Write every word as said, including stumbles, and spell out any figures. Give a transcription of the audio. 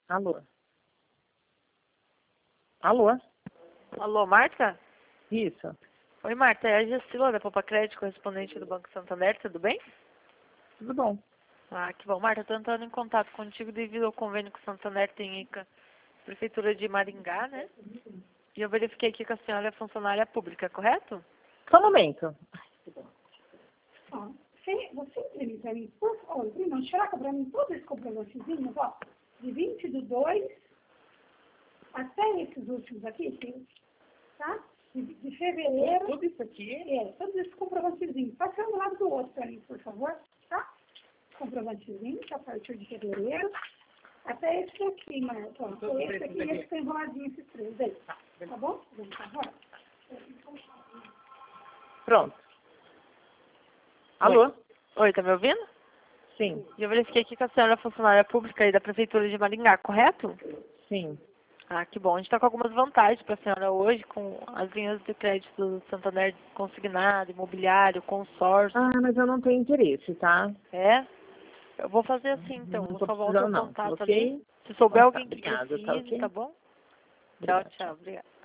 Alô? Alô? Alô, Marta? Isso. Oi, Marta, é a Gessila da Poupa Crédito, correspondente do Banco Santander, tudo bem? Tudo bom. Ah, que bom. Marta, estou entrando em contato contigo devido ao convênio que o Santander tem aí com a Prefeitura de Maringá, né? E eu verifiquei aqui que a senhora é funcionária pública, correto? Só um momento. Ó, você, você imprime para mim, por favor, imprima, xeroca para mim todos esses comprovantezinhos, ó, de vinte do dois até esses últimos aqui, que- tá? De, de fevereiro. Tudo isso aqui? É, todos esses comprovantezinhos. Passa um do lado do outro para mim, por favor, tá? Comprovantezinho, a partir de fevereiro. Até esse aqui, Marta, ó. Todos Esse esses aqui e aqui. esse que tem enroladinho, esses três aí. Tá bom? Vamos, por favor. Pronto. Alô? Oi, tá me ouvindo? Sim, E eu verifiquei aqui que a senhora é funcionária pública aí da Prefeitura de Maringá, correto? sim. Ah, que bom. A gente está com algumas vantagens para a senhora hoje, com as linhas de crédito do Santander consignado, imobiliário, consórcio. Ah, mas eu não tenho interesse, tá? É? Eu vou fazer assim, então. Não Vou tô salvar o seu precisando, não. contato Ok? ali. Se souber Então tá, alguém que obrigada, tá precise, ok? tá bom? Tchau, Obrigada, tchau. Obrigada.